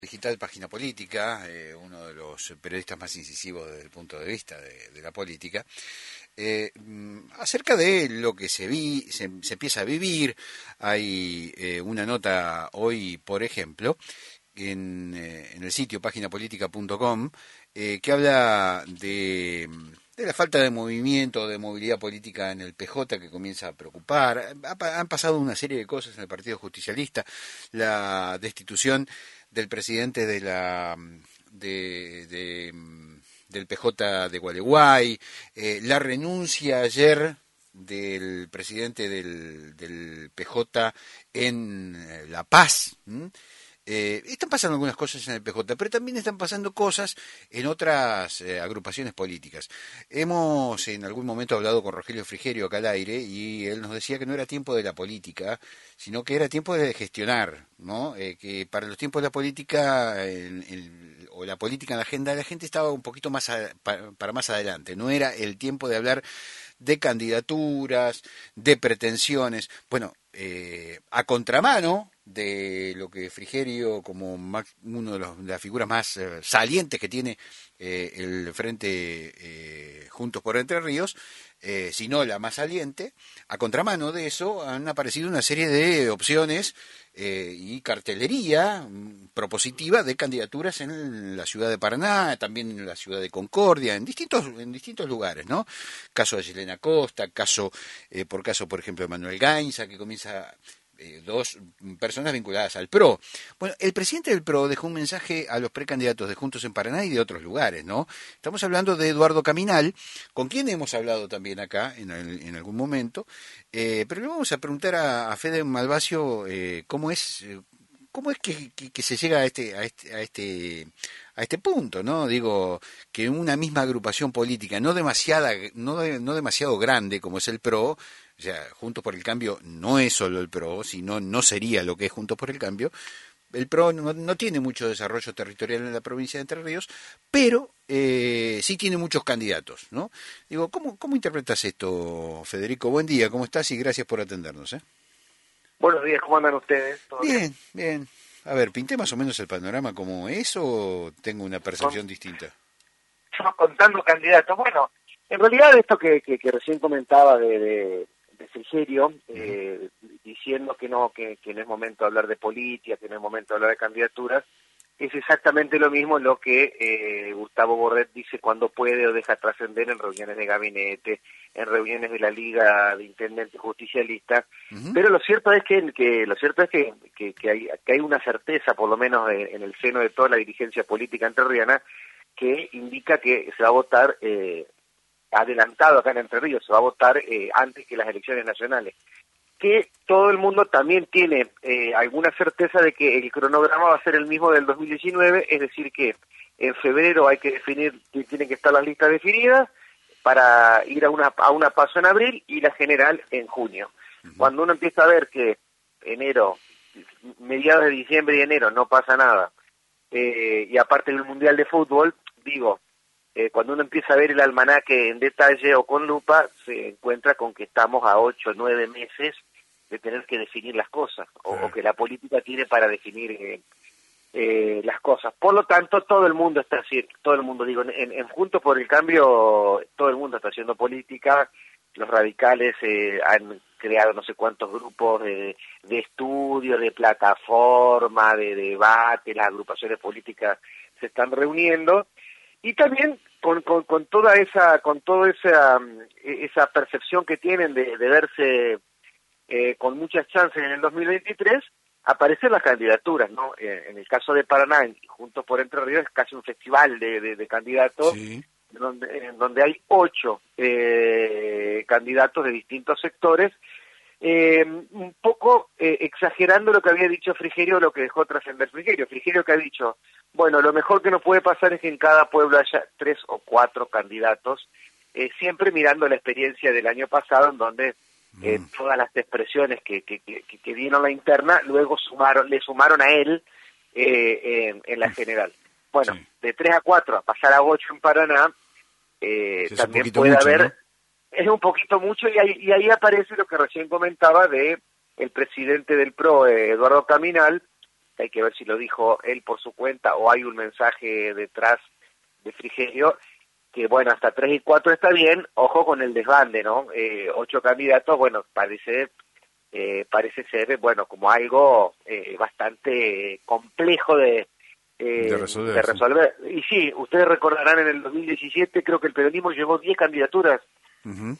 Digital Página Política, uno de los periodistas más incisivos desde el punto de vista de la política, acerca de lo que se empieza a vivir. Hay una nota hoy, por ejemplo, en el sitio paginapolitica.com, que habla de la falta de movimiento, de movilidad política en el PJ, que comienza a preocupar. Han pasado una serie de cosas en el Partido Justicialista, la destitución del presidente del PJ de Gualeguay, la renuncia ayer del presidente del PJ en La Paz. Están pasando algunas cosas en el PJ, pero también están pasando cosas en otras agrupaciones políticas. Hemos en algún momento hablado con Rogelio Frigerio acá al aire, y él nos decía que no era tiempo de la política, sino que era tiempo de gestionar, ¿no? Que para los tiempos de la política o la política en la agenda de la gente estaba un poquito más para más adelante. No era el tiempo de hablar de candidaturas, de pretensiones. Bueno, a contramano de lo que Frigerio, como uno de las figuras más salientes que tiene el Frente Juntos por Entre Ríos, si no la más saliente, a contramano de eso han aparecido una serie de opciones y cartelería propositiva de candidaturas en la ciudad de Paraná, también en la ciudad de Concordia, en distintos lugares, ¿no? Caso de Yelena Costa, caso, por ejemplo, de Manuel Gainza, que comienza dos personas vinculadas al PRO. Bueno, el presidente del PRO dejó un mensaje a los precandidatos de Juntos en Paraná y de otros lugares, ¿no? Estamos hablando de Eduardo Caminal, con quien hemos hablado también acá en algún momento, pero le vamos a preguntar a Fede Malvacio cómo es que se llega a este punto, ¿no? Digo, que una misma agrupación política no demasiado grande como es el PRO, o sea, Juntos por el Cambio no es solo el PRO, sino no sería lo que es Juntos por el Cambio. El PRO no tiene mucho desarrollo territorial en la provincia de Entre Ríos, pero sí tiene muchos candidatos, ¿no? Digo, ¿cómo interpretas esto, Federico? Buen día, ¿cómo estás? Y gracias por atendernos, ¿eh? Buenos días, ¿cómo andan ustedes? ¿Todo bien? Bien. A ver, ¿pinté más o menos el panorama como es o tengo una percepción distinta? Estamos contando candidatos. Bueno, en realidad esto que recién comentaba de Frigerio, diciendo que no es momento de hablar de política, que no es momento de hablar de candidaturas, es exactamente lo mismo lo que Gustavo Borret dice cuando puede o deja trascender en reuniones de gabinete, en reuniones de la Liga de Intendentes Justicialistas. Pero lo cierto es que hay una certeza, por lo menos en el seno de toda la dirigencia política entrerriana, que indica que se va a votar adelantado acá en Entre Ríos, se va a votar antes que las elecciones nacionales. Que todo el mundo también tiene alguna certeza de que el cronograma va a ser el mismo del 2019, es decir que en febrero hay que definir, tienen que estar las listas definidas para ir a una PASO en abril y la general en junio. Cuando uno empieza a ver que enero, mediados de diciembre y enero no pasa nada, y aparte del Mundial de Fútbol, cuando uno empieza a ver el almanaque en detalle o con lupa, se encuentra con que estamos a 8 o 9 meses de tener que definir las cosas, o que la política tiene para definir las cosas. Por lo tanto, todo el mundo está haciendo, en Juntos por el Cambio, todo el mundo está haciendo política. Los radicales han creado no sé cuántos grupos de estudio, de plataforma, de debate, las agrupaciones políticas se están reuniendo, y también con toda esa percepción que tienen de verse con muchas chances en el 2023, aparecen las candidaturas, ¿no? En el caso de Paraná, Juntos por Entre Ríos, es casi un festival de candidatos, sí, donde hay 8 candidatos de distintos sectores, un poco exagerando lo que había dicho Frigerio, lo que dejó trascender Frigerio. Frigerio que ha dicho, bueno, lo mejor que nos puede pasar es que en cada pueblo haya 3 o 4 candidatos, siempre mirando la experiencia del año pasado, en donde todas las expresiones que dieron la interna, luego le sumaron a él en la general. Bueno, sí, de 3 a 4 a pasar a 8 en Paraná, también puede haber, ¿no? Es un poquito mucho, y ahí aparece lo que recién comentaba de el presidente del PRO, Eduardo Caminal, hay que ver si lo dijo él por su cuenta o hay un mensaje detrás de Frigerio, que bueno, hasta 3 y 4 está bien, ojo con el desbande, ¿no? 8 candidatos, bueno, parece ser, bueno, como algo bastante complejo De de resolver, sí. resolver. Y sí, ustedes recordarán en el 2017, creo que el peronismo llevó 10 candidaturas, Ujú.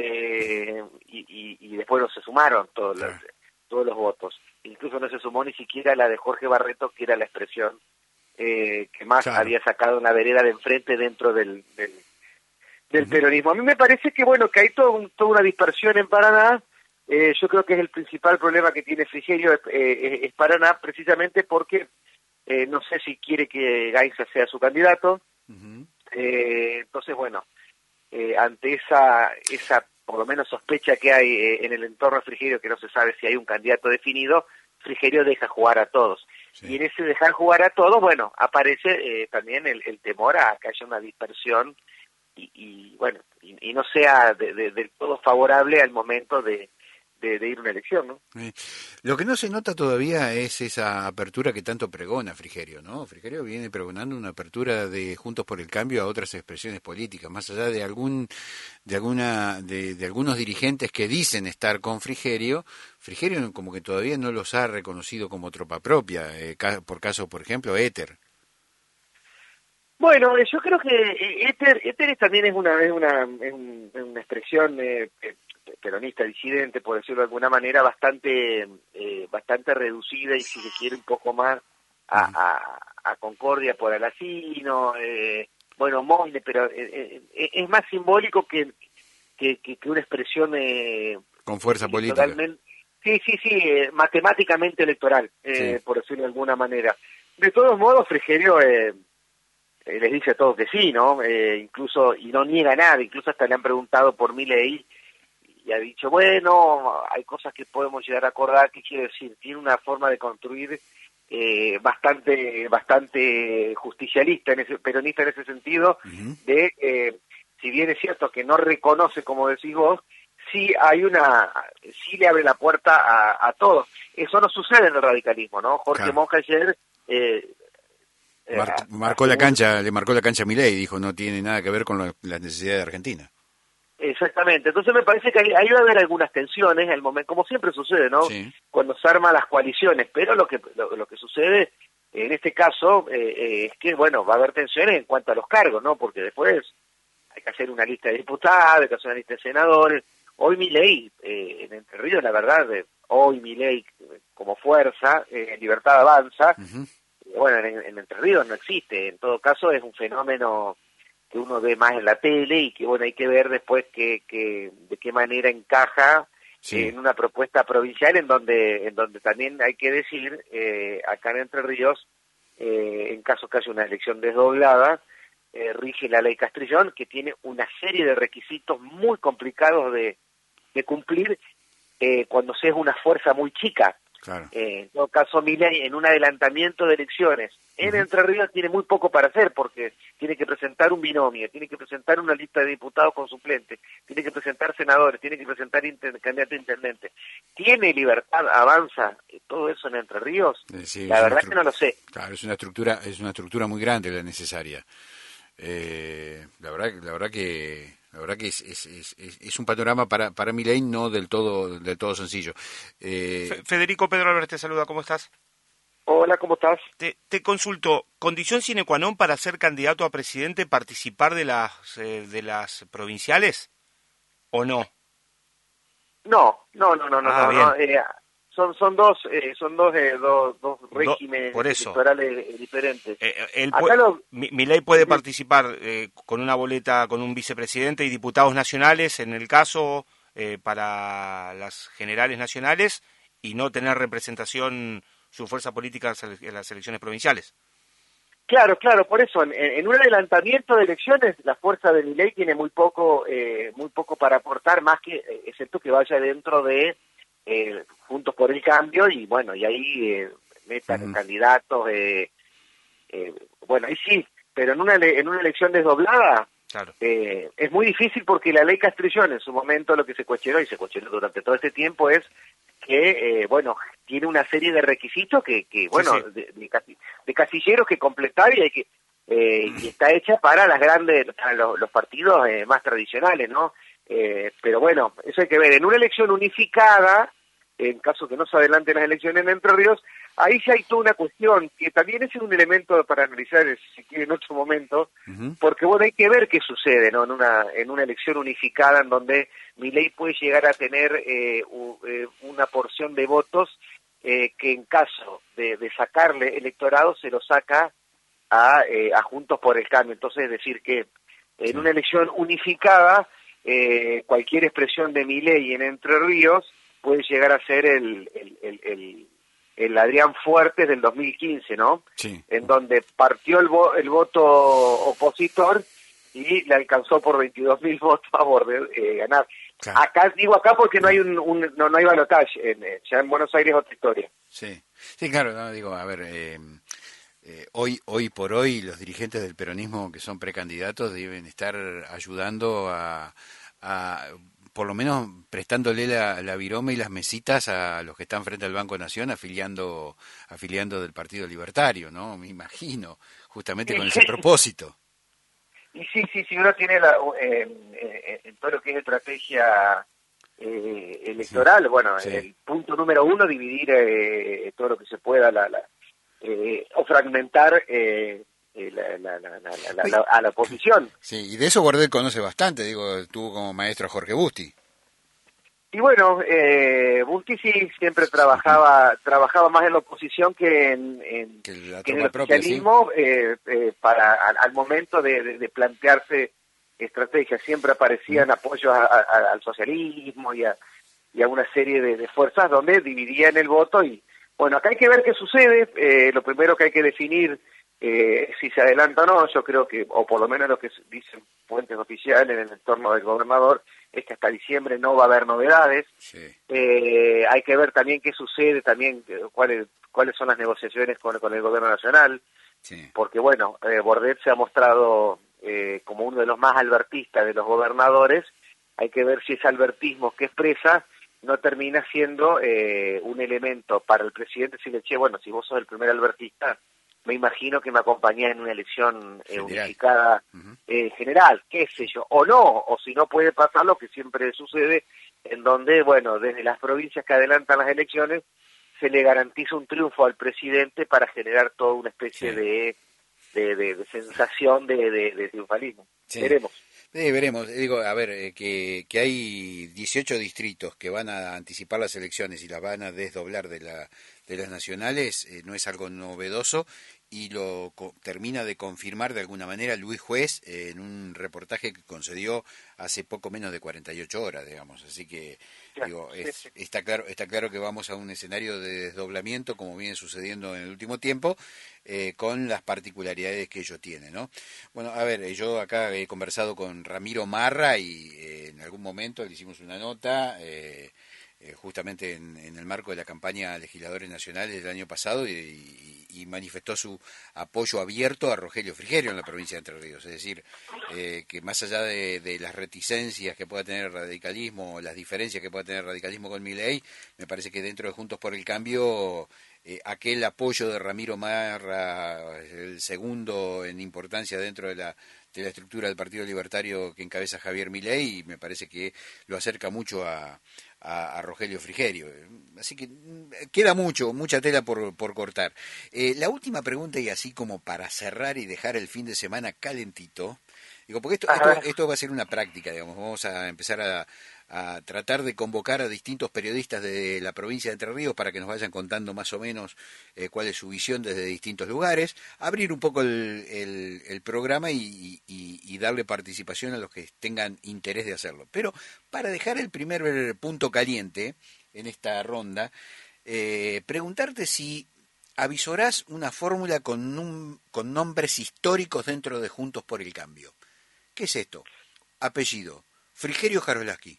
y después no se sumaron Claro. todos los votos. Incluso no se sumó ni siquiera la de Jorge Barreto, que era la expresión que más Claro. había sacado una vereda de enfrente dentro del peronismo. A mí me parece que, bueno, que hay toda una dispersión en Paraná. Yo creo que es el principal problema que tiene Frigerio, es Paraná, precisamente porque no sé si quiere que Gainza sea su candidato. Ujú. Entonces, bueno, ante esa por lo menos sospecha que hay en el entorno de Frigerio, que no se sabe si hay un candidato definido, Frigerio deja jugar a todos. Sí. Y en ese dejar jugar a todos, bueno, aparece también el temor a que haya una dispersión y bueno, y no sea del todo favorable al momento de ir a una elección, ¿no? Lo que no se nota todavía es esa apertura que tanto pregona Frigerio, ¿no? Frigerio viene pregonando una apertura de Juntos por el Cambio a otras expresiones políticas, más allá de de algunos dirigentes que dicen estar con Frigerio. Frigerio como que todavía no los ha reconocido como tropa propia, por caso, por ejemplo, Éter. Bueno, yo creo que Éter también es una expresión peronista disidente, por decirlo de alguna manera, bastante reducida y si se quiere un poco más a Concordia por Alacino, bueno, Moine, pero es más simbólico que una expresión Con fuerza política. electoralmente, sí, matemáticamente electoral, Sí. por decirlo de alguna manera. De todos modos, Frigerio les dice a todos que sí, ¿no? Incluso, y no niega nada, incluso hasta le han preguntado por Milei y ha dicho, bueno, hay cosas que podemos llegar a acordar. ¿Qué quiere decir? Tiene una forma de construir bastante justicialista, peronista en ese sentido, Ujú. de, si bien es cierto que no reconoce, como decís vos, sí sí le abre la puerta a todos. Eso no sucede en el radicalismo, ¿no? Jorge Claro. Monge ayer Marcó la cancha, le marcó la cancha a Milei, dijo, no tiene nada que ver con las necesidades de Argentina. exactamente, entonces me parece que ahí va a haber algunas tensiones, el momento, como siempre sucede, ¿no? Sí. Cuando se arman las coaliciones, pero lo que sucede en este caso es que, bueno, va a haber tensiones en cuanto a los cargos, ¿no? Porque después hay que hacer una lista de diputados, hay que hacer una lista de senadores. Hoy Milei, en Entre Ríos, la verdad, hoy Milei como fuerza, Libertad Avanza, Ujú. bueno, en Entre Ríos no existe, en todo caso es un fenómeno que uno ve más en la tele y que bueno, hay que ver después de qué manera encaja Sí. en una propuesta provincial en donde también hay que decir, acá en Entre Ríos, en caso que haya una elección desdoblada, rige la ley Castrillón, que tiene una serie de requisitos muy complicados de cumplir cuando se es una fuerza muy chica. Claro. En todo caso, Milei, en un adelantamiento de elecciones en Ujú. Entre Ríos, tiene muy poco para hacer, porque tiene que presentar un binomio, tiene que presentar una lista de diputados con suplentes, tiene que presentar senadores, tiene que presentar candidato a intendente. ¿Tiene Libertad Avanza todo eso en Entre Ríos? Sí, La verdad que no lo sé. claro, es una estructura muy grande la necesaria. La verdad que es un panorama para Milei no del todo sencillo. Federico, Pedro Álvarez te saluda, ¿cómo estás? Hola, ¿cómo estás? Te consulto, ¿condición sine qua non para ser candidato a presidente participar de las provinciales o no? No. Bien. Son dos regímenes Por eso. electorales diferentes. Acá Milei puede participar con una boleta, con un vicepresidente y diputados nacionales, en el caso para las generales nacionales, y no tener representación su fuerza política en las elecciones provinciales. Claro, por eso, en un adelantamiento de elecciones, la fuerza de Milei tiene muy poco para aportar, más que, excepto que vaya dentro de Juntos por el Cambio, y bueno, y ahí metan candidatos, bueno, ahí sí, pero en una elección desdoblada, Claro. es muy difícil porque la ley Castrillón en su momento lo que se cuestionó, y se cuestionó durante todo este tiempo, es que, bueno, tiene una serie de requisitos que bueno, sí. de casilleros que completar y hay que y está hecha para las grandes, para los partidos más tradicionales, ¿no? Pero bueno, eso hay que ver. En una elección unificada, en caso que no se adelanten las elecciones en Entre Ríos, ahí sí hay toda una cuestión, que también es un elemento para analizar, si quiere, en otro momento, porque bueno, hay que ver qué sucede, ¿no? En una elección unificada en donde Milei puede llegar a tener una porción de votos que en caso de sacarle electorado se lo saca a Juntos por el Cambio. Entonces, es decir que en una elección unificada, cualquier expresión de Milei en Entre Ríos puede llegar a ser el Adrián Fuertes del 2015, ¿no? Sí. En donde partió el voto opositor y le alcanzó por 22.000 votos a ganar. Claro. Acá porque no hay no hay balotaje, ya en Buenos Aires es otra historia. Sí, sí, claro, no, digo, a ver, hoy por hoy los dirigentes del peronismo que son precandidatos deben estar ayudando por lo menos prestándole la virome y las mesitas a los que están frente al Banco Nación afiliando del Partido Libertario, ¿no? Me imagino, justamente con ese propósito. Y sí, uno tiene en todo lo que es estrategia electoral, bueno, el punto número uno, dividir todo lo que se pueda, o fragmentar a la oposición. Sí, y de eso Gordel conoce bastante, digo, tuvo como maestro a Jorge Busti. Y bueno, Busti sí siempre trabajaba más en la oposición que en el oficialismo, al momento de plantearse estrategias. Siempre aparecían apoyos al socialismo y a una serie de fuerzas donde dividían el voto. Y bueno, acá hay que ver qué sucede. Lo primero que hay que definir si se adelanta o no. Yo creo que, o por lo menos lo que dicen fuentes oficiales en el entorno del gobernador, es que hasta diciembre no va a haber novedades. Sí. Hay que ver también qué sucede, también cuáles son las negociaciones con el gobierno nacional, porque bueno, Bordet se ha mostrado como uno de los más albertistas de los gobernadores. Hay que ver si ese albertismo que expresa no termina siendo un elemento para el presidente, si le bueno, si vos sos el primer albertista, me imagino que me acompañás en una elección unificada general, qué sé yo, o no, o si no puede pasar lo que siempre sucede, en donde, bueno, desde las provincias que adelantan las elecciones, se le garantiza un triunfo al presidente para generar toda una especie de sensación de triunfalismo. Veremos. Veremos, digo, a ver, que hay 18 distritos que van a anticipar las elecciones y las van a desdoblar de las nacionales, no es algo novedoso, y lo termina de confirmar de alguna manera Luis Juez en un reportaje que concedió hace poco menos de 48 horas, digamos. Así que, digo, está claro que vamos a un escenario de desdoblamiento, como viene sucediendo en el último tiempo, con las particularidades que ello tiene, ¿no? Bueno, a ver, yo acá he conversado con Ramiro Marra y en algún momento le hicimos una nota, justamente en el marco de la campaña Legisladores Nacionales del año pasado, y manifestó su apoyo abierto a Rogelio Frigerio en la provincia de Entre Ríos. Es decir, que más allá de las reticencias que pueda tener el radicalismo, las diferencias que pueda tener el radicalismo con Milei, me parece que dentro de Juntos por el Cambio, aquel apoyo de Ramiro Marra, el segundo en importancia dentro de la estructura del Partido Libertario que encabeza Javier Milei, me parece que lo acerca mucho a Rogelio Frigerio. Así que queda mucha tela por cortar. La última pregunta, y así como para cerrar y dejar el fin de semana calentito, digo, porque esto va a ser una práctica, digamos, vamos a empezar a tratar de convocar a distintos periodistas de la provincia de Entre Ríos para que nos vayan contando más o menos cuál es su visión desde distintos lugares, abrir un poco el programa y darle participación a los que tengan interés de hacerlo. Pero para dejar el primer punto caliente en esta ronda, preguntarte si avisorás una fórmula con nombres históricos dentro de Juntos por el Cambio. ¿Qué es esto? Apellido: Frigerio Jarolaski.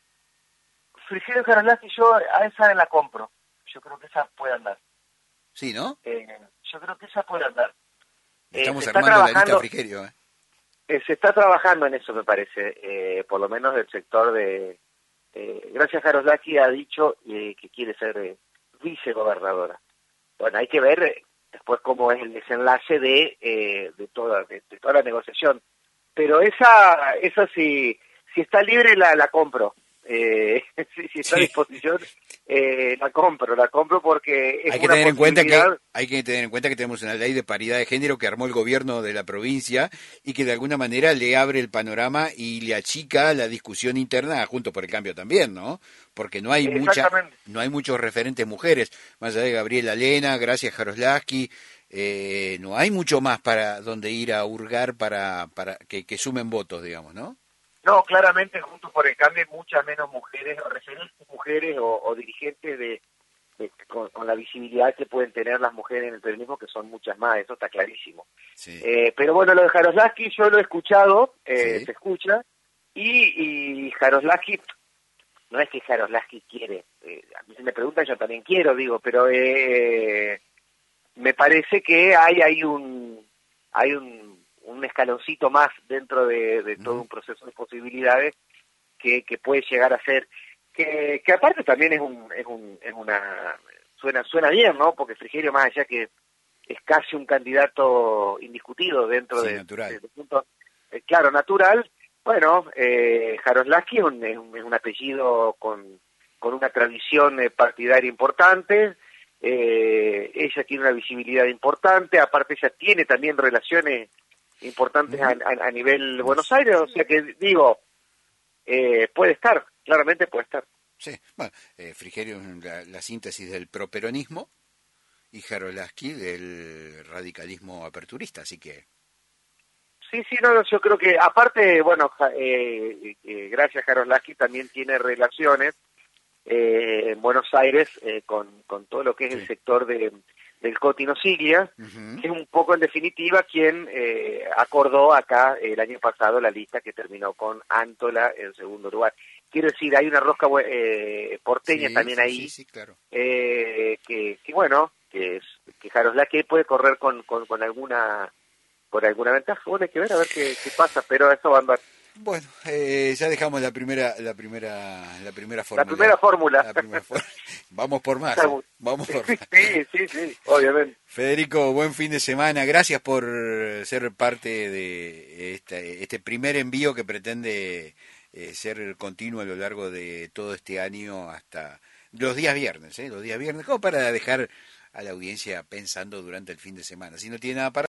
Frigerio Jarolaski, yo a esa la compro. Yo creo que esa puede andar. Sí, ¿no? Yo creo que esa puede andar. Estamos armando la lista Frigerio. Se está trabajando en eso, me parece, por lo menos del sector de Gracia Jaroslavsky ha dicho que quiere ser vicegobernadora. Bueno, hay que ver después cómo es el desenlace de toda la negociación. Pero esa si está libre la compro. Si está a disposición, la compro porque es hay que una tener en cuenta posibilidad. hay que tener en cuenta que tenemos una ley de paridad de género que armó el gobierno de la provincia y que de alguna manera le abre el panorama y le achica la discusión interna junto por el cambio también, ¿no? Porque no hay Exactamente. muchos referentes mujeres, más allá de Gabriela Lena, Gracia Jaroslavsky, no hay mucho más para donde ir a hurgar para que sumen votos, digamos, ¿no? No, claramente Juntos por el Cambio hay muchas menos mujeres, o referentes mujeres o dirigentes con la visibilidad que pueden tener las mujeres en el periodismo, que son muchas más, eso está clarísimo. Sí. Pero bueno, lo de Jaroslavsky yo lo he escuchado, Sí. se escucha, y Jaroslavsky, no es que Jaroslavsky quiere, a mí se me pregunta, yo también quiero, digo, pero me parece que hay un escaloncito más dentro de todo un proceso de posibilidades que puede llegar a ser, que aparte también es una suena bien, ¿no? Porque Frigerio, más allá que es casi un candidato indiscutido dentro Sí, de natural. punto, claro, natural. Bueno, Jaroslavsky es un apellido con una tradición partidaria importante. Ella tiene una visibilidad importante, aparte ella tiene también relaciones importantes a nivel Buenos Aires, o sea que digo, puede estar, claramente puede estar. Sí, bueno, Frigerio es la síntesis del properonismo y Jaroslavsky del radicalismo aperturista, así que... Sí, no, yo creo que, aparte, bueno, gracias a Jaroslavsky también tiene relaciones en Buenos Aires con todo lo que es el sector del Cotino Siglia, que es un poco en definitiva quien acordó acá el año pasado la lista que terminó con Antola en segundo lugar. Quiero decir, hay una rosca porteña también ahí, claro. que bueno, que Jaroslavsky puede correr con alguna ventaja. Bueno, hay que ver a ver qué pasa, pero eso va a andar. Bueno, ya dejamos la primera fórmula. La primera fórmula. Vamos por más. Vamos por más. Sí, obviamente. Federico, buen fin de semana. Gracias por ser parte de este primer envío que pretende ser continuo a lo largo de todo este año hasta los días viernes, como para dejar a la audiencia pensando durante el fin de semana. Si no tiene nada para